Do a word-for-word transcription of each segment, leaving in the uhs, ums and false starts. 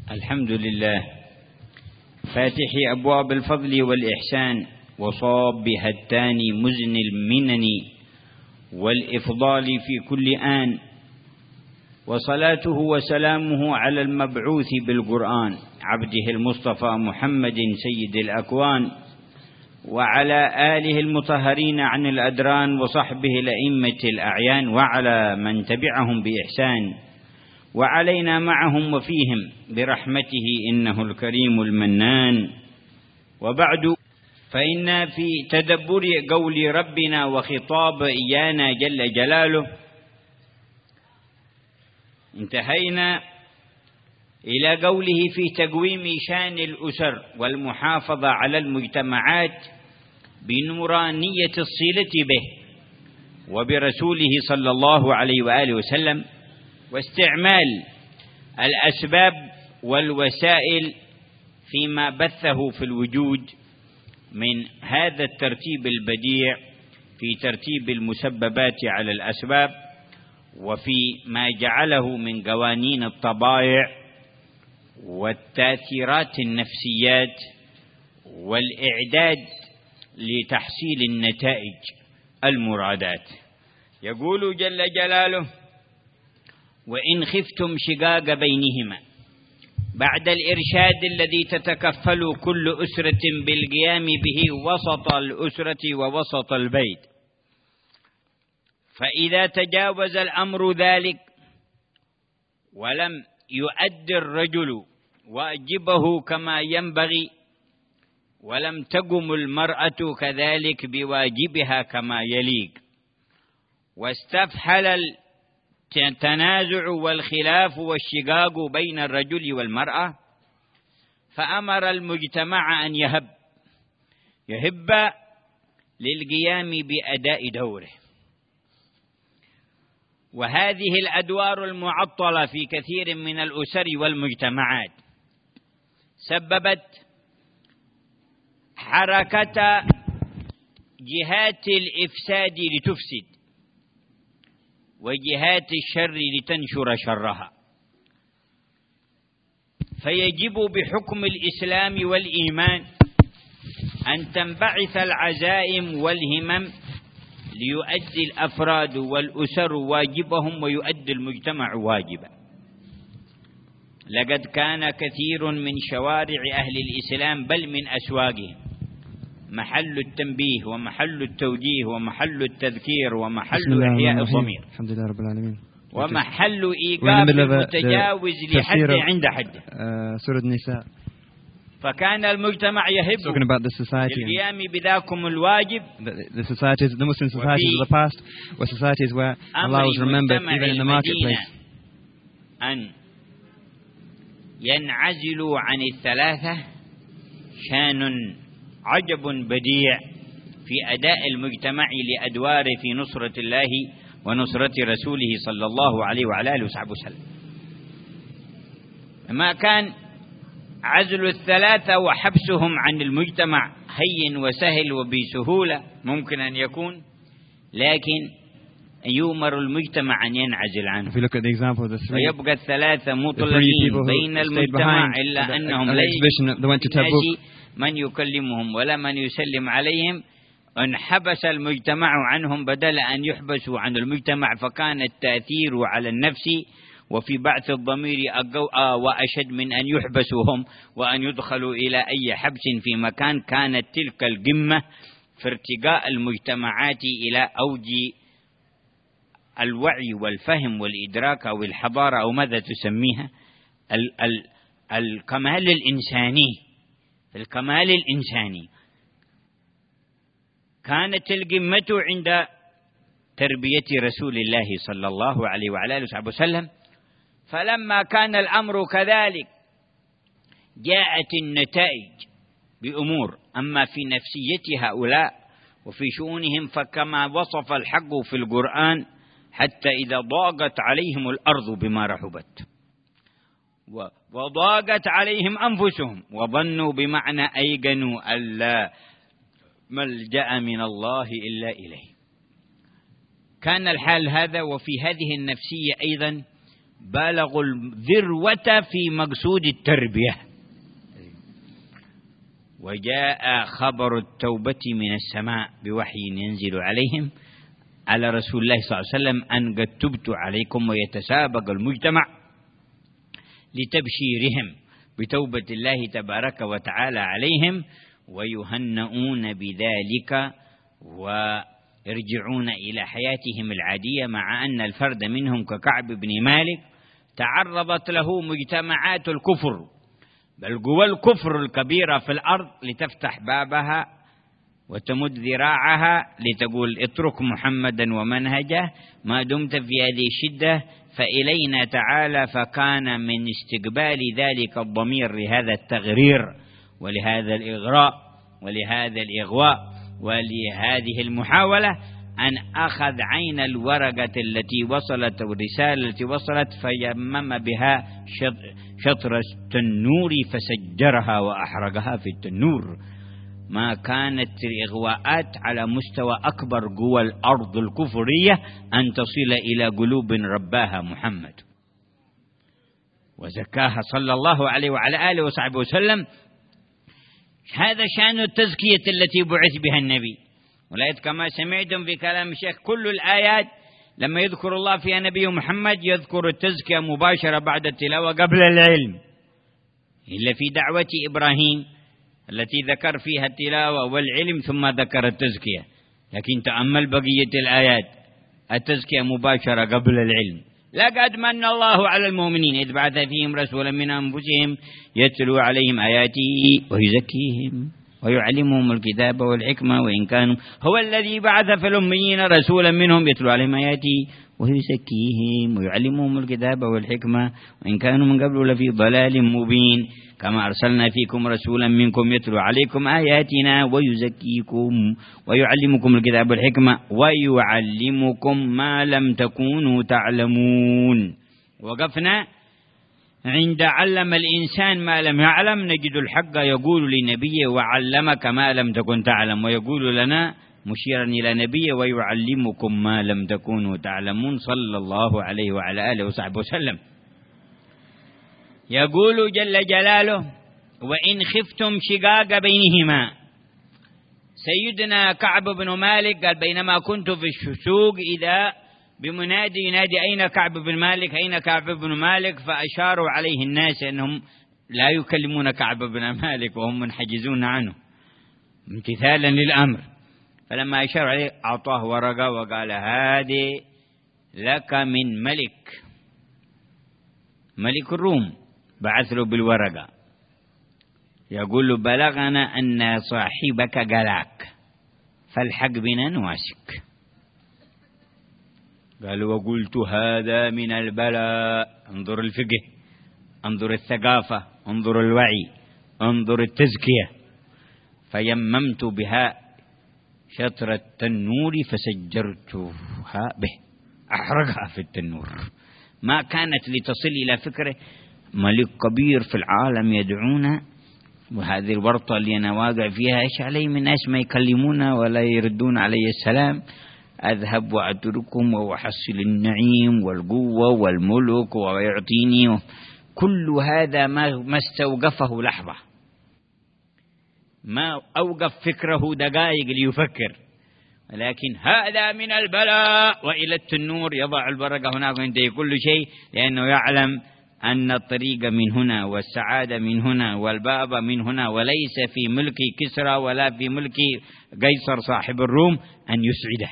الحمد لله فاتح أبواب الفضل والإحسان وصابها التاني مزن المنن والإفضال في كل آن، وصلاته وسلامه على المبعوث بالقرآن عبده المصطفى محمد سيد الأكوان، وعلى آله المطهرين عن الأدران وصحبه الأئمة الأعيان، وعلى من تبعهم بإحسان، وعلينا معهم وفيهم برحمته إنه الكريم المنان. وبعد، فإن في تدبر قول ربنا وخطاب إيانا جل جلاله انتهينا إلى قوله في تقويم شان الأسر والمحافظة على المجتمعات بنورانية الصلة به وبرسوله صلى الله عليه وآله وسلم، واستعمال الأسباب والوسائل فيما بثه في الوجود من هذا الترتيب البديع في ترتيب المسببات على الأسباب، وفي ما جعله من قوانين الطبائع والتأثيرات النفسيات والإعداد لتحصيل النتائج المرادات. يقول جل جلاله: وإن خفتم شقاق بينهما، بعد الإرشاد الذي تتكفل كل أسرة بالقيام به وسط الأسرة ووسط البيت، فإذا تجاوز الأمر ذلك ولم يؤدي الرجل واجبه كما ينبغي، ولم تقم المرأة كذلك بواجبها كما يليق، واستفحل التنازع والخلاف والشقاق بين الرجل والمرأة، فأمر المجتمع أن يهب يهب للقيام بأداء دوره. وهذه الأدوار المعطلة في كثير من الأسر والمجتمعات سببت حركة جهات الإفساد لتفسد وجهات الشر لتنشر شرها، فيجب بحكم الإسلام والإيمان أن تنبعث العزائم والهمم ليؤدي الأفراد والأسر واجبهم ويؤدي المجتمع واجبا. لقد كان كثير من شوارع أهل الإسلام بل من أسواقهم محل التنبيه ومحل التوجيه ومحل التذكير ومحل إحياء الضمير، الحمد لله رب العالمين، ومحل إيقاف المتجاوز لحد عند حد. سورة النساء. فكان المجتمع يهب للقيام بذاكم الواجب. The societies, the Muslim societies of the past were societies where Allah was remembered even in the marketplace. أن ينعزلوا عن الثلاثة شان عجب بديع في أداء المجتمع لأدواره في نصرة الله ونصرة رسوله صلى الله عليه وعلى آله وصحبه وسلم. ما كان عزل الثلاثة وحبسهم عن المجتمع هين وسهل وبسهولة ممكن أن يكون، لكن يؤمر المجتمع أن ينعزل عنه، ويبقى الثلاثة مطلقين بين المجتمع إلا أنهم ليس من يكلمهم ولا من يسلم عليهم. انحبس المجتمع عنهم بدل أن يحبسوا عن المجتمع، فكان التأثير على النفس وفي بعث الضمير وأشد من أن يحبسوا هم وأن يدخلوا إلى أي حبس في مكان. كانت تلك القمة في ارتقاء المجتمعات إلى أوج الوعي والفهم والإدراك أو الحضارة أو ماذا تسميها، ال ال الكمال الإنساني. الكمال الإنساني كانت القمة عند تربية رسول الله صلى الله عليه وعلى آله وسلم. فلما كان الأمر كذلك جاءت النتائج بأمور، أما في نفسية هؤلاء وفي شؤونهم فكما وصف الحق في القرآن: حتى إذا ضاقت عليهم الأرض بما رحبت وضاقت عليهم أنفسهم وظنوا بمعنى أيقنوا ألا ملجأ من الله إلا إليه. كان الحال هذا. وفي هذه النفسية أيضا بالغوا الذروة في مقصود التربية. وجاء خبر التوبة من السماء بوحي ينزل عليهم على رسول الله صلى الله عليه وسلم أن قد تبت عليكم، ويتسابق المجتمع لتبشيرهم بتوبة الله تبارك وتعالى عليهم، ويهنؤون بذلك ويرجعون إلى حياتهم العادية، مع أن الفرد منهم ككعب بن مالك تعرضت له مجتمعات الكفر، بل قوى الكفر الكبيرة في الأرض لتفتح بابها وتمد ذراعها لتقول اترك محمدا ومنهجه ما دمت في هذه الشدة فإلينا تعالى. فكان من استقبال ذلك الضمير لهذا التغرير ولهذا الإغراء ولهذا الإغواء ولهذه المحاولة أن أخذ عين الورقة التي وصلت والرسالة التي وصلت فيمم بها شطر التنور فسجرها وأحرقها في التنور. ما كانت الإغواءات على مستوى أكبر قوى الأرض الكفرية أن تصل إلى قلوب رباها محمد وزكاها صلى الله عليه وعلى آله وصحبه وسلم. هذا شأن التزكية التي بعث بها النبي. ولذلك كما سمعتم في كلام الشيخ كل الآيات لما يذكر الله فيها نبي محمد يذكر التزكية مباشرة بعد التلاوة قبل العلم، إلا في دعوة إبراهيم التي ذكر فيها التلاوة والعلم ثم ذكر التزكية. لكن تأمل بقية الآيات التزكية مباشرة قبل العلم. لقد من الله على المؤمنين إذ بعث فيهم رسولا من أنفسهم يتلو عليهم آياته ويزكيهم ويعلمهم الكتاب والحكمة وإن كانوا هو الذي بعث في الأميين رسولا منهم يتلو عليهم آياته ويزكيهم ويعلمهم الكتاب والحكمة وإن كانوا من قبل لفي ضلال مبين كما أرسلنا فيكم رسولا منكم يتلو عليكم آياتنا ويزكيكم ويعلمكم الكتاب والحكمة ويعلمكم ما لم تكونوا تعلمون. وقفنا عند علم الإنسان ما لم يعلم. نجد الحق يقول لنبيه وعلمك ما لم تكن تعلم، ويقول لنا مشيرا إلى نبيه ويعلمكم ما لم تكونوا تعلمون صلى الله عليه وعلى آله وصحبه وسلم. يقول جل جلاله وإن خفتم شقاق بينهما. سيدنا كعب بن مالك قال بينما كنت في السوق إذا بمنادي ينادي أين كعب بن مالك أين كعب بن مالك، فأشاروا عليه الناس أنهم لا يكلمون كعب بن مالك وهم منحجزون عنه امتثالا للأمر. فلما أشاروا عليه أعطاه ورقة وقال هذه لك من ملك ملك الروم، بعث له بالورقة يقول له بلغنا أن صاحبك قلاك فالحق بنا نواسك. قال وقلت هذا من البلاء. انظر الفقه، انظر الثقافة، انظر الوعي، انظر التزكية. فيممت بها شطر التنور فسجرتها به، أحرقها في التنور. ما كانت لتصل إلى فكره ملك كبير في العالم يدعونا، وهذه الورطة اللي أنا واقع فيها إيش علي من ناس ما يكلمونا ولا يردون علي السلام، أذهب وأتركهم وأحصل النعيم والقوة والملك ويعطيني. كل هذا ما استوقفه لحظة، ما أوقف فكره دقائق ليفكر، ولكن هذا من البلاء. وإلى التنور يضع البركة هناك وينتهي كل شيء، لأنه يعلم أن الطريق من هنا والسعادة من هنا والباب من هنا، وليس في ملك كسرى ولا في ملك قيصر صاحب الروم أن يسعده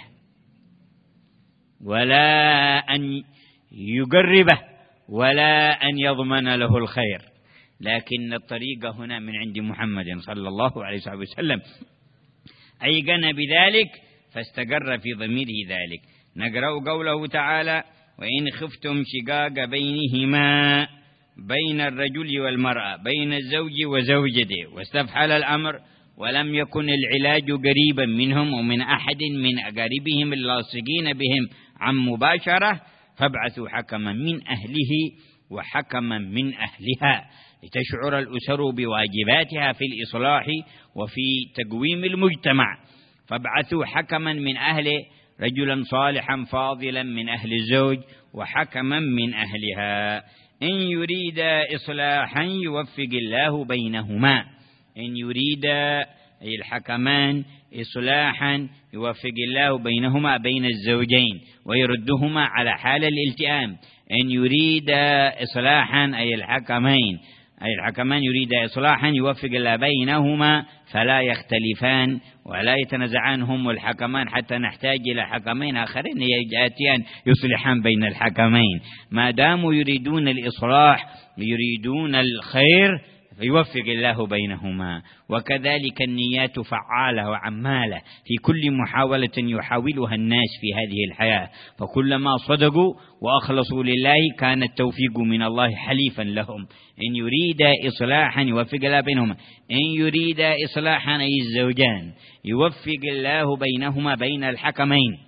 ولا أن يقربه ولا أن يضمن له الخير، لكن الطريق هنا من عند محمد صلى الله عليه وسلم. أيقن بذلك فاستقر في ضميره ذلك. نقرأ قوله تعالى وإن خفتم شقاق بينهما بين الرجل والمرأة بين الزوج وزوجته واستفحل الأمر ولم يكن العلاج قريبا منهم ومن أحد من أقاربهم اللاصقين بهم عن مباشرة فابعثوا حكما من أهله وحكما من أهلها لتشعر الأسر بواجباتها في الإصلاح وفي تقويم المجتمع. فابعثوا حكما من أهله رجلا صالحا فاضلا من أهل الزوج وحكما من أهلها. إن يريد إصلاحا يوفق الله بينهما. إن يريد أي الحكمان إصلاحا يوفق الله بينهما بين الزوجين ويردهما على حال الالتئام. إن يريد إصلاحا أي الحكمين أي الحكمان يريد إصلاحا يوفق الله بينهما فلا يختلفان ولا يتنازعان هم الحكمان حتى نحتاج إلى حكمين آخرين يأتيان يصلحان بين الحكمين. ما داموا يريدون الإصلاح يريدون الخير فيوفق الله بينهما. وكذلك النيات فعالة وعمالة في كل محاولة يحاولها الناس في هذه الحياة، فكلما صدقوا وأخلصوا لله كان التوفيق من الله حليفا لهم. إن يريد إصلاحا يوفق الله بينهما. إن يريد إصلاحا أي الزوجان يوفق الله بينهما بين الحكمين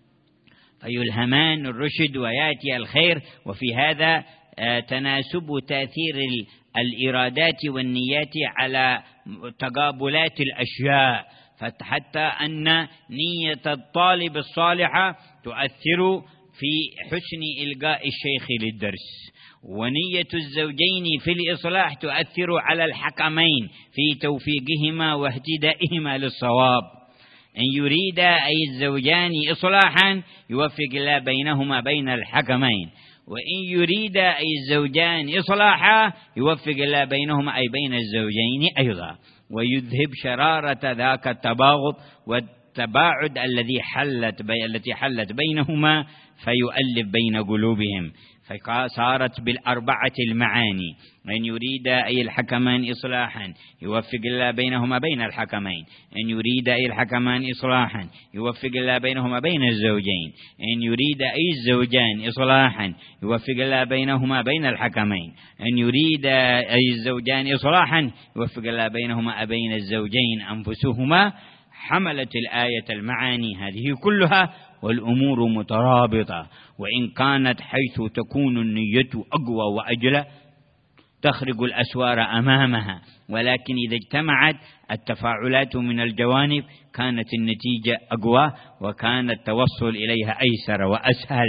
فيلهمان الرشد ويأتي الخير. وفي هذا تناسب تأثير الإرادات والنيات على تقابلات الأشياء، فحتى أن نية الطالب الصالحة تؤثر في حسن إلقاء الشيخ للدرس، ونية الزوجين في الإصلاح تؤثر على الحكمين في توفيقهما واهتدائهما للصواب. إن يريد أي الزوجان إصلاحا يوفق الله بينهما بين الحكمين. وإن يريد أي الزوجان إصلاحا يوفق الله بينهما أي بين الزوجين أيضا، ويذهب شرارة ذاك التباغض والتباعد الذي حلت بي التي حلت بينهما فيؤلف بين قلوبهم. فصارت بالأربعة المعاني. إن يريد أي الحكمان إصلاحا يوفق الله بينهما بين الحكمين. إن يريد أي الحكمان إصلاحا يوفق الله بينهما بين الزوجين. إن يريد أي الزوجان إصلاحا يوفق الله بينهما بين الحكمين. إن يريد أي الزوجان إصلاحا يوفق الله بينهما بين الزوجين أنفسهما. حملت الآية المعاني هذه كلها والأمور مترابطة، وإن كانت حيث تكون النية أقوى وأجلى تخرج الأسوار أمامها، ولكن إذا اجتمعت التفاعلات من الجوانب كانت النتيجة أقوى وكان التوصل إليها أيسر وأسهل.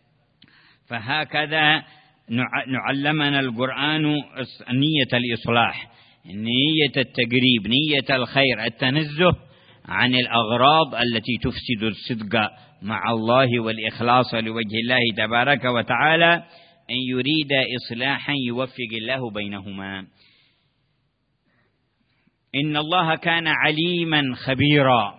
فهكذا نعلمنا القرآن نية الإصلاح، نية التقريب، نية الخير، التنزه عن الأغراض التي تفسد الصدق مع الله والإخلاص لوجه الله تبارك وتعالى. إن يريد إصلاحا يوفق الله بينهما. إن الله كان عليما خبيرا،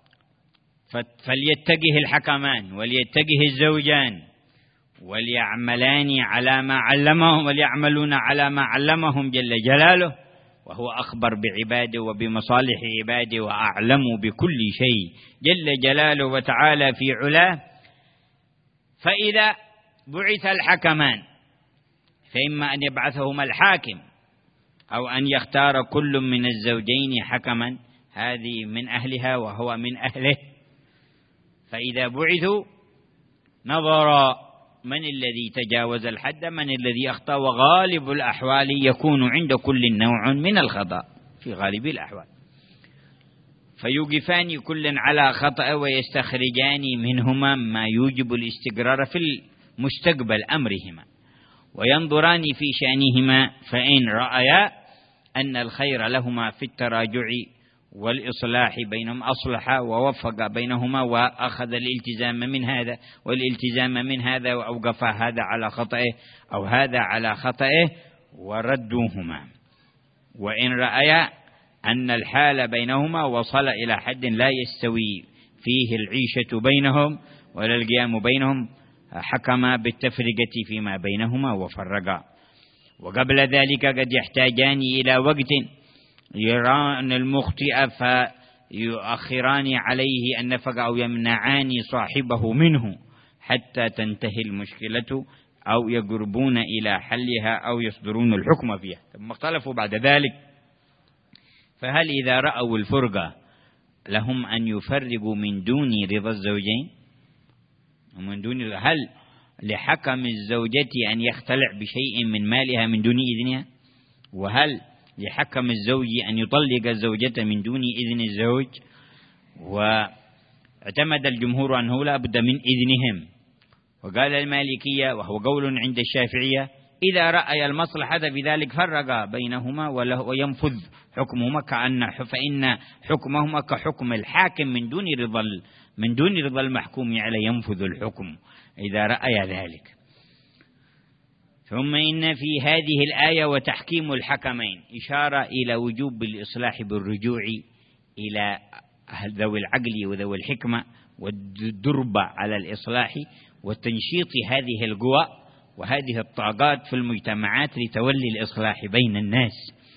فليتجه الحكمان وليتجه الزوجان وليعملان على ما علمهم وليعملون على ما علمهم جل جلاله، وهو أخبر بعباده وبمصالح عباده وأعلم بكل شيء جل جلاله وتعالى في علاه. فإذا بعث الحكمان فإما أن يبعثهما الحاكم أو أن يختار كل من الزوجين حكما، هذه من أهلها وهو من أهله. فإذا بعثوا نظر من الذي تجاوز الحد، من الذي أخطأ، وغالب الأحوال يكون عند كل نوع من الخطأ في غالب الأحوال، فيوقفان كل على خطأ ويستخرجان منهما ما يوجب الاستقرار في المستقبل أمرهما، وينظران في شأنهما، فإن رأيا أن الخير لهما في التراجع والإصلاح بينهم أصلح ووفق بينهما وأخذ الالتزام من هذا والالتزام من هذا وأوقف هذا على خطئه أو هذا على خطئه وردوهما. وإن رأيا أن الحال بينهما وصل إلى حد لا يستوي فيه العيشة بينهم ولا القيام بينهم حكما بالتفرقة فيما بينهما وفرقا. وقبل ذلك قد يحتاجان إلى وقت يران المخطئ فيؤخران عليه النفقة أو يمنعان صاحبه منه حتى تنتهي المشكلة أو يقربون إلى حلها أو يصدرون الحكم فيها. ثم اختلفوا بعد ذلك، فهل إذا رأوا الفرقة لهم أن يفرقوا من دون رضا الزوجين ومن دون، هل لحكم الزوجة أن يختلع بشيء من مالها من دون إذنها؟ وهل لحكم الزوج أن يطلق الزوجة من دون إذن الزوج؟ اعتمد الجمهور أنه لا بد من إذنهم. وقال المالكية وهو قول عند الشافعية إذا رأي المصلحة في ذلك فرق بينهما وينفذ حكمهما كأن فإن حكمهما كحكم الحاكم من دون رضا من دون رضا المحكوم عليه ينفذ الحكم إذا رأي ذلك. ثم إن في هذه الآية وتحكيم الحكمين إشارة إلى وجوب الإصلاح بالرجوع إلى ذوي العقل وذوي الحكمة والدربة على الإصلاح وتنشيط هذه القوى وهذه الطاقات في المجتمعات لتولي الإصلاح بين الناس.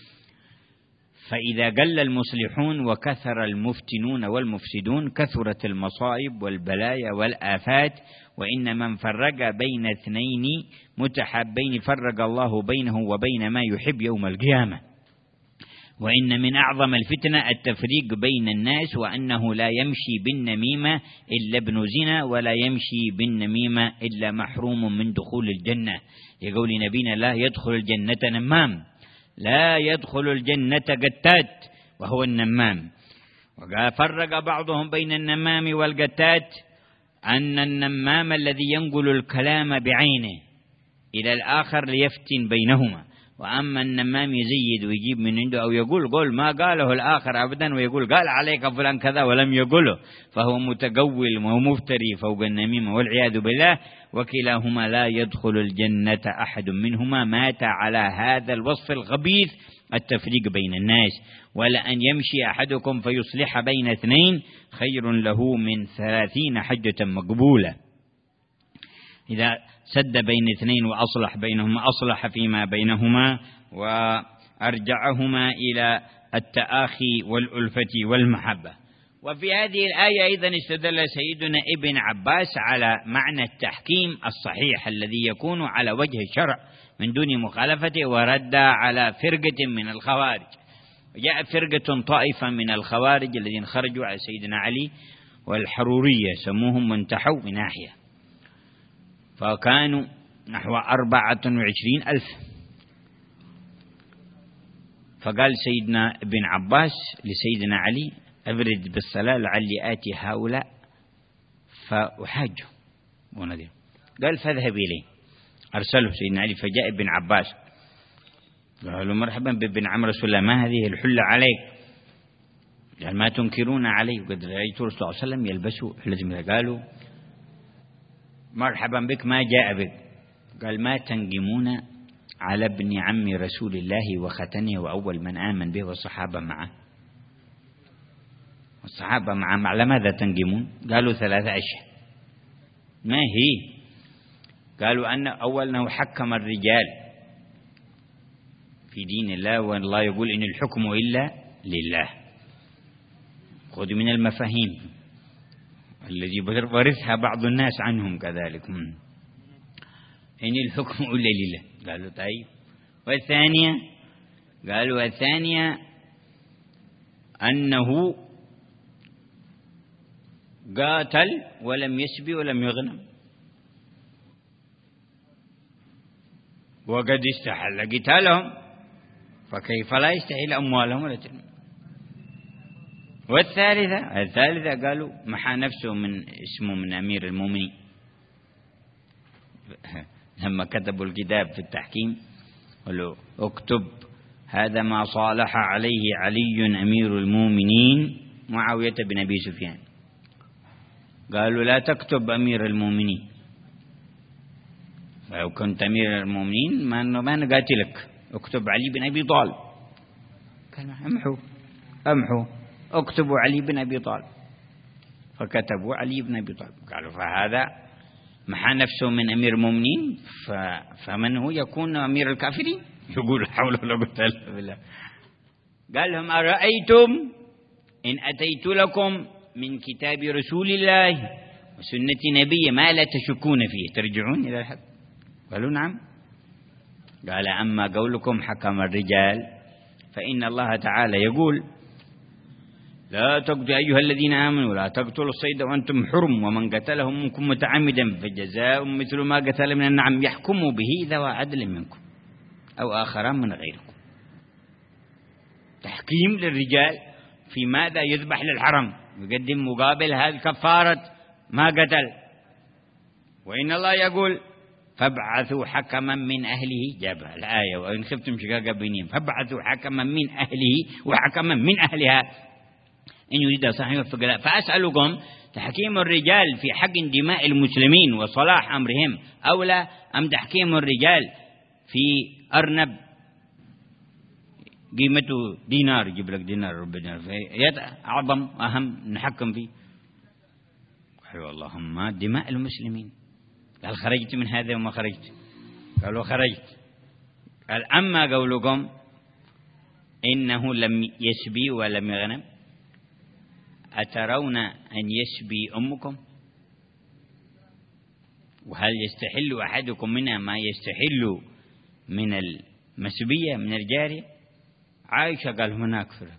فإذا قل المصلحون وكثر المفتنون والمفسدون كثرت المصائب والبلايا والآفات. وإن من فرق بين اثنين متحابين فرق الله بينه وبين ما يحب يوم القيامة. وإن من أعظم الفتنة التفريق بين الناس وأنه لا يمشي بالنميمة إلا ابن زنا ولا يمشي بالنميمة إلا محروم من دخول الجنة، يقول نبينا لا يدخل الجنة نمام، لا يدخل الجنة قتات وهو النمام. وفرق بعضهم بين النمام والقتات أن النمام الذي ينقل الكلام بعينه إلى الآخر ليفتن بينهما، وأما النمام يزيد ويجيب من عنده أو يقول قول ما قاله الآخر أبدا ويقول قال عليك فلان كذا ولم يقوله، فهو متقول ومفتري فوق النميمة والعياذ بالله. وكلاهما لا يدخل الجنة أحد منهما مات على هذا الوصف الخبيث التفريق بين الناس. ولأن يمشي أحدكم فيصلح بين اثنين خير له من ثلاثين حجة مقبولة. إذا سد بين اثنين وأصلح بينهما أصلح فيما بينهما وأرجعهما إلى التآخي والألفة والمحبة. وفي هذه الآية أيضا استدل سيدنا ابن عباس على معنى التحكيم الصحيح الذي يكون على وجه الشرع من دون مخالفته، ورد على فرقة من الخوارج. وجاء فرقة طائفة من الخوارج الذين خرجوا على سيدنا علي والحرورية سموهم منتحوا بناحية، فكانوا نحو أربعة وعشرين ألف. فقال سيدنا ابن عباس لسيدنا علي أبرد بالصلاة لعلي آتي هؤلاء فأحاجه ونذير. قال فاذهب إليه، أرسله سيدنا علي فجاء ابن عباس قالوا مرحبا بابن عم رسول الله ما هذه الحلة عليك؟ قال ما تنكرون علي وقد رأيت رسول الله صلى الله عليه وسلم يلبسوا حلة. قالوا مرحبا بك ما جاء بك؟ قال ما تنقمون على ابن عم رسول الله وختنه وأول من آمن به والصحابة معه. والصحابة معه على ماذا تنقمون؟ قالوا ثلاثة أشياء. ما هي؟ قالوا أن أول أنه حكم الرجال في دين الله، والله يقول إن الحكم إلا لله. خذ من المفاهيم الذي ورثها بعض الناس عنهم كذلك، إن الحكم إلا لله. قالوا طيب. والثانية قالوا الثانية أنه قاتل ولم يسبي ولم يغنم وقد استحل قتالهم، فكيف لا يستحل أموالهم ولا تنمي. والثالثة الثالثة قالوا محى نفسه من اسمه من أمير المؤمنين لما كتبوا الكتاب في التحكيم قالوا اكتب هذا ما صالح عليه علي أمير المؤمنين معاوية بن أبي سفيان. قالوا لا تكتب أمير المؤمنين، لو كنت أمير المؤمنين ما ما نقاتلك، اكتب علي بن أبي طالب. قال امحوا امحوا اكتبوا علي بن أبي طالب، فكتبوا علي بن أبي طالب. قالوا فهذا محى نفسه من أمير المؤمنين فمن هو يكون أمير الكافرين؟ يقول حول ولا قوة إلا بالله. قال لهم أرأيتم إن أتيت لكم من كتاب رسول الله وسنة نبيه ما لا تشكون فيه ترجعون إلى الحق؟ قالوا نعم. قال أما قولكم حكم الرجال فإن الله تعالى يقول لا تقتلوا أيها الذين آمنوا لا تقتلوا الصيد وأنتم حرم ومن قتله منكم متعمدا فجزاء مثل ما قتل من النعم يحكم به ذوى عدل منكم أو آخران من غيركم. تحكيم للرجال في ماذا يذبح للحرم، يقدم مقابل هذه كفارة ما قتل. وإن الله يقول فابعثوا حكما من أهله، جاب الآية وإن خفتم شقاق بينهم، فابعثوا حكما من أهله وحكما من أهلها إن يريد صحيح الفقلاء. فأسألكم تحكيم الرجال في حق دماء المسلمين وصلاح أمرهم أولى أم تحكيم الرجال في أرنب قيمته دينار، يجيب لك دينار ربع دينار، أعظم أهم نحكم فيه؟ قالوا اللهم دماء المسلمين. قال خرجت من هذا وما خرجت؟ قالوا خرجت. قال أما قولكم إنه لم يسبي ولم يغنم، أترون أن يسبي أمكم؟ وهل يستحل أحدكم منها ما يستحل من المسبية من الجارية؟ عائشة قال هناك فرق.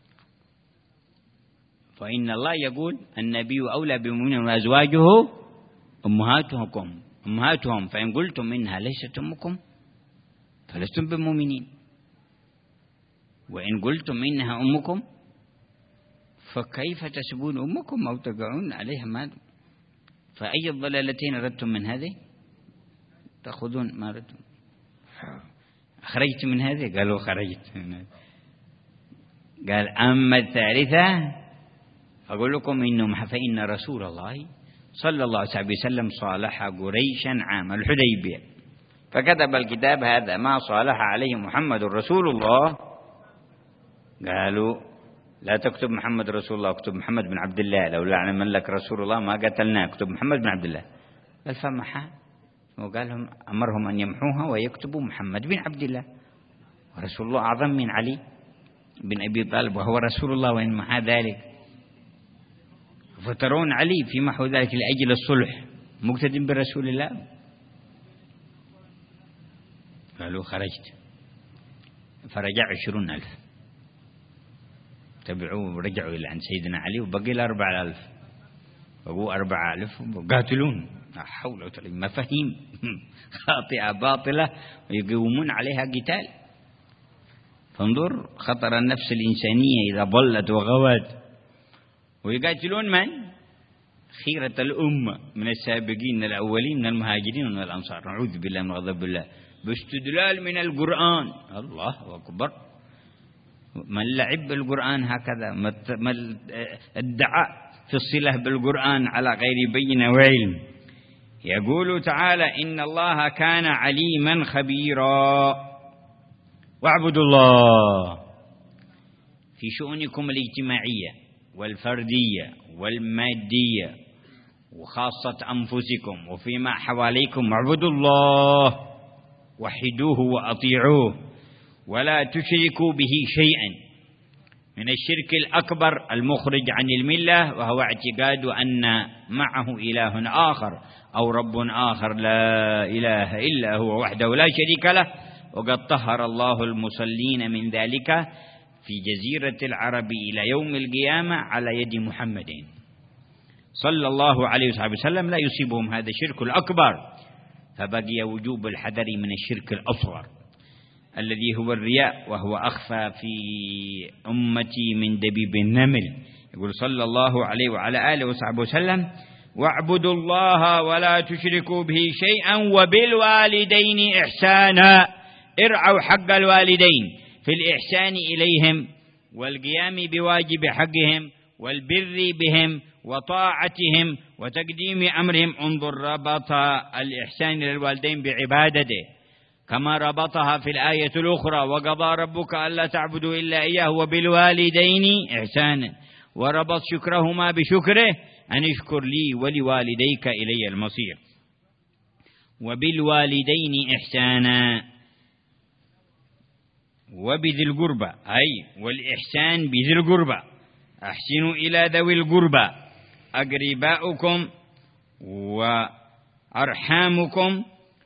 فإن الله يقول النبي أولى بالمؤمنين وأزواجه أمهاتهم أمهاتهم فإن قلتم منها ليست أمكم فلستم بمؤمنين، وإن قلتم منها أمكم فكيف تسبون أمكم أو تقعون عليها ما. فأي الضلالتين ردتم من هذه تأخذون ما ردتم. خرجت من هذه؟ قالوا خرجت من هذه. قال أما الثالثة أقول لكم إنه فإن رسول الله صلى الله عليه وسلم صالح قريشا عام الحديبية فكتب الكتاب هذا ما صالح عليه محمد رسول الله. قالوا لا تكتب محمد رسول الله، اكتب محمد بن عبد الله، لو لعن من لك رسول الله ما قتلناه، اكتب محمد بن عبد الله. قال فمحى وقال لهم أمرهم أن يمحوها ويكتبوا محمد بن عبد الله، ورسول الله أعظم من علي بن أبي طالب وهو رسول الله، وإن محى ذلك فترون علي في محو ذلك لأجل الصلح مقتد برسول الله. قالوا خرجت. فرجع عشرون ألف تبعوه ورجعوا إلى عند سيدنا علي وبقي له أربعة ألف، بقوا أربعة ألف وقاتلون. لا حول ولا قوة، مفاهيم خاطئة باطلة ويقومون عليها قتال. فانظر خطر النفس الإنسانية إذا ضلت وغوت. ويقاتلون من؟ خيرة الأمة من السابقين الأولين من المهاجرين ومن الأنصار، نعوذ بالله من غضب الله، باستدلال من القرآن. الله أكبر. من لعب بالقرآن هكذا، ما ادعى في الصلة بالقرآن على غير بينة وعلم. يقول تعالى إن الله كان عليما خبيرا. واعبدوا الله في شؤونكم الاجتماعية والفردية والمادية وخاصة أنفسكم وفيما حواليكم. واعبدوا الله وحدوه وأطيعوه ولا تشركوا به شيئا من الشرك الأكبر المخرج عن الملة، وهو اعتقاد أن معه إله آخر أو رب آخر لا إله إلا هو وحده لا شريك له. وقد طهر الله المصلين من ذلك في جزيرة العرب إلى يوم القيامة على يد محمد صلى الله عليه وسلم، لا يصيبهم هذا الشرك الأكبر. فبقي وجوب الحذر من الشرك الأصغر الذي هو الرياء، وهو أخفى في أمتي من دبيب النمل. يقول صلى الله عليه وعلى آله وصحبه وسلم واعبدوا الله ولا تشركوا به شيئا وبالوالدين إحسانا. ارعوا حق الوالدين في الإحسان إليهم والقيام بواجب حقهم والبر بهم وطاعتهم وتقديم أمرهم. انظر ربط الإحسان للوالدين بعبادته كما ربطها في الآية الأخرى وقضى ربك ألا تعبدوا إلا إياه وبالوالدين إحسانا، وربط شكرهما بشكره أن اشكر لي ولوالديك إلي المصير. وبالوالدين إحسانا وبذي القربى، أي والإحسان بذي القربى. أحسنوا إلى ذوي القربى أقرباؤكم وأرحامكم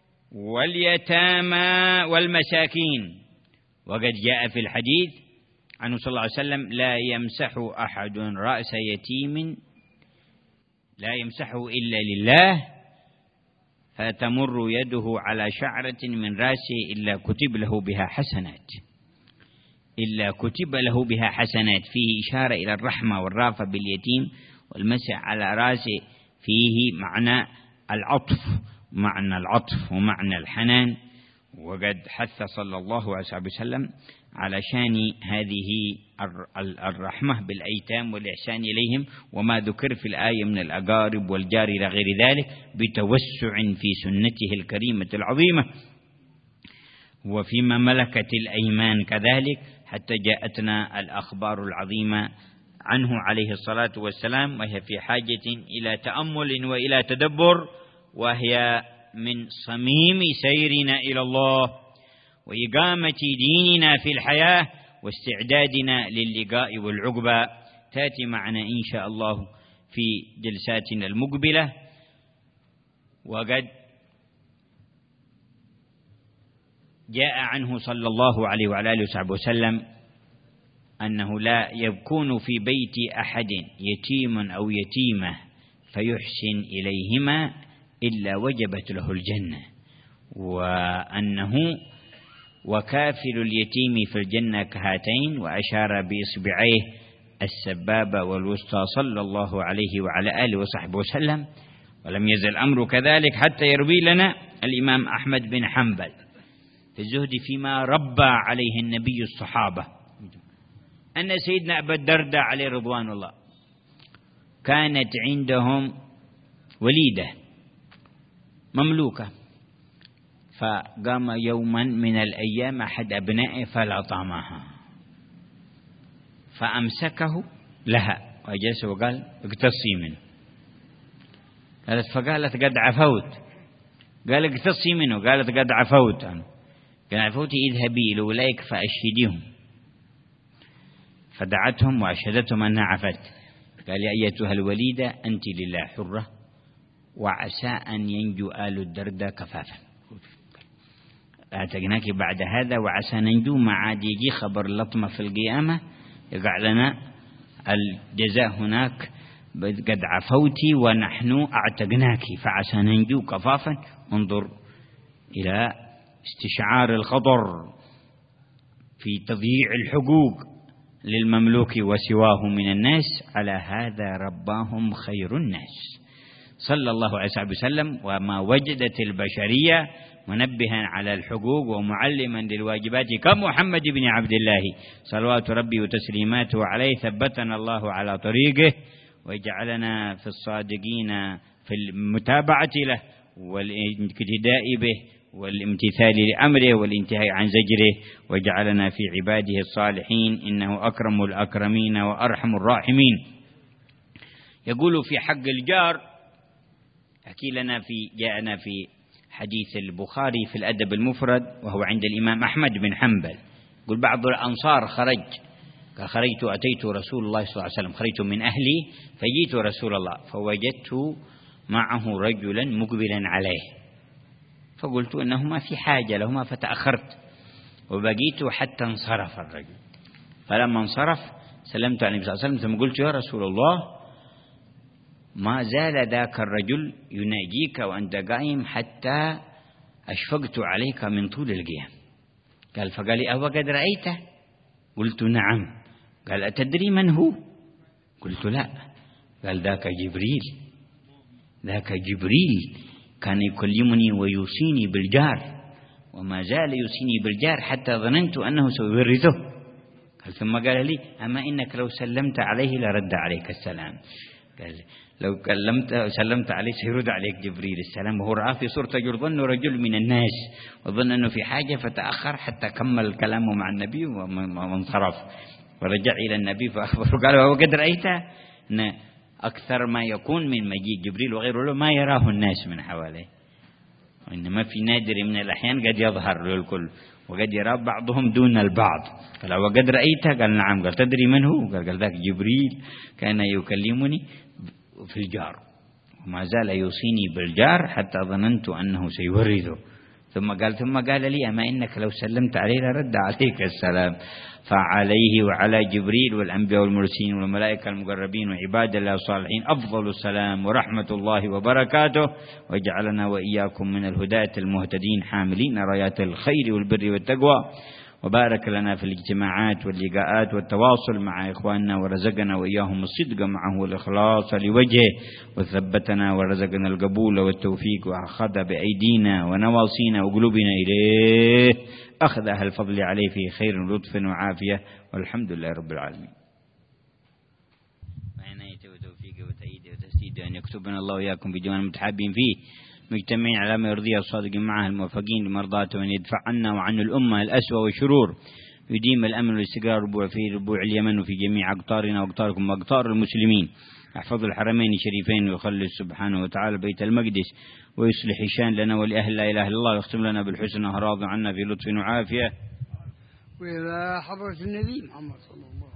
واليتامى والمساكين. وقد جاء في الحديث عنه صلى الله عليه وسلم لا يمسح أحد رأس يتيم لا يمسحه إلا لله فتمر يده على شعرة من رأسه إلا كتب له بها حسنات. إلا كتب له بها حسنات. فيه إشارة إلى الرحمة والرافة باليتيم والمسح على راسه، فيه معنى العطف، معنى العطف ومعنى الحنان. وقد حث صلى الله عليه وسلم على شان هذه الرحمة بالأيتام والإحسان إليهم، وما ذكر في الآية من الأقارب والجار إلى غير ذلك بتوسع في سنته الكريمة العظيمة. وفيما ملكت الأيمان كذلك، حتى جاءتنا الأخبار العظيمة عنه عليه الصلاة والسلام، وهي في حاجة إلى تأمل وإلى تدبر، وهي من صميم سيرنا إلى الله وإقامة ديننا في الحياة واستعدادنا للقاء والعقبة. تأتي معنا إن شاء الله في جلساتنا المقبلة. وقد جاء عنه صلى الله عليه وعلى آله وصحبه وسلم أنه لا يكون في بيت أحد يتيم أو يتيمة فيحسن إليهما إلا وجبت له الجنة، وأنه وكافل اليتيم في الجنة كهاتين، وأشار بإصبعيه السبابة والوسطى صلى الله عليه وعلى آله وصحبه وسلم. ولم يزل الأمر كذلك حتى يروي لنا الإمام أحمد بن حنبل في الزهد فيما ربى عليه النبي الصحابة، أن سيدنا أبا الدرداء عليه رضوان الله كانت عندهم وليدة مملوكة، فقام يوما من الأيام أحد أبنائه فلطمها فأمسكه لها وجلس وقال اقتصي منه. قالت فقالت قد عفوت، قال اقتصي منه، قالت قد عفوت أنا. قال عفوت اذهبي لأولئك فأشهديهم، فدعتهم وأشهدتهم أنها عفت. قال يا أيتها الوليدة أنت لله حرة، وعسى أن ينجو آل الدرداء كفافا، أعتقناك بعد هذا وعسى ننجو. ما عاد يجي خبر لطمة في القيامة يقع لنا الجزاء هناك، قد عفوتي ونحن أعتقناك فعسى ننجو كفافا. انظر إلى استشعار الخطر في تضييع الحقوق للمملوك وسواه من الناس. على هذا رباهم خير الناس صلى الله عليه وسلم، وما وجدت البشرية منبها على الحقوق ومعلما للواجبات كمحمد بن عبد الله صلوات ربي وتسليماته عليه. ثبتنا الله على طريقه وجعلنا في الصادقين في المتابعة له والاقتداء به والامتثال لأمره والانتهاء عن زجره، وجعلنا في عباده الصالحين إنه أكرم الأكرمين وأرحم الراحمين. يقول في حق الجار، حكي لنا في جاءنا في حديث البخاري في الأدب المفرد وهو عند الإمام أحمد بن حنبل، يقول بعض الأنصار خرج، قال خرجت أتيت رسول الله صلى الله عليه وسلم، خرجت من أهلي فجئت رسول الله فوجدت معه رجلا مقبلا عليه، فقلت إنهما في حاجة لهما فتأخرت وبقيت حتى انصرف الرجل. فلما انصرف سلمت عليه صلى الله عليه وسلم ثم قلت يا رسول الله ما زال ذاك الرجل يناجيك وأنت قائم حتى أشفقت عليك من طول القيام. قال فقال لي أهو قد رأيته؟ قلت نعم. قال أتدري من هو؟ قلت لا. قال ذاك جبريل، ذاك جبريل كان يكلمني ويوصيني بالجار وما زال يوصيني بالجار حتى ظننت أنه سيورثه. قال ثم قال لي أما إنك لو سلمت عليه لرد عليك السلام. قال لو كلمت سلمت عليه سيرد عليك جبريل السلام، وهو رأى في صورة ظن رجل من الناس وظن أنه في حاجة فتأخر حتى كمل كلامه مع النبي وانصرف ورجع إلى النبي فأخبره. قال وهو قد رأيت أن أكثر ما يكون من مجيء جبريل وغيره ما يراه الناس من حواليه، وإنما في نادر من الأحيان قد يظهر للكل وقد يرى بعضهم دون البعض. قال وقد رأيته؟ قال نعم. قال تدري من هو؟ قال قال ذاك جبريل كان يكلمني في الجار وما زال يوصيني بالجار حتى ظننت أنه سيورثه. ثم قال ثم قال لي أما إنك لو سلمت عليه لرد عليك السلام. فعليه وعلى جبريل والأنبياء والمرسلين والملائكة المقربين وعباد الله الصالحين أفضل السلام ورحمة الله وبركاته، وجعلنا وإياكم من الهداة المهتدين حاملين رايات الخير والبر والتقوى. وبارك لنا في الاجتماعات واللقاءات والتواصل مع إخواننا، ورزقنا وإياهم الصدق معه والإخلاص لوجهه، وثبتنا ورزقنا القبول والتوفيق، وأخذ بأيدينا ونواصينا وقلوبنا إليه أخذ أهل الفضل عليه في خير ولطف وعافية، والحمد لله رب العالمين. وعنايته وتوفيقه وتأييده وتسديده، أن يكتبنا الله وإياكم بديوان المتحابين فيه، مجتمعين على ما يرضيه الصادقين معه، الموفقين لمرضاته، وأن يدفع عنا وعن الأمة الأسوأ والشرور، يديم الأمن والاستقرار ربوع في ربوع اليمن وفي جميع أقطارنا وأقطاركم وأقطار المسلمين. يحفظ الحرمين الشريفين، ويخلص سبحانه وتعالى بيت المقدس، ويصلح شان لنا ولأهل لا إله إلا الله، ويختم لنا بالحسنى، راض عنا في لطف وعافية. وإلى حضرة النبي محمد صلى الله عليه وسلم.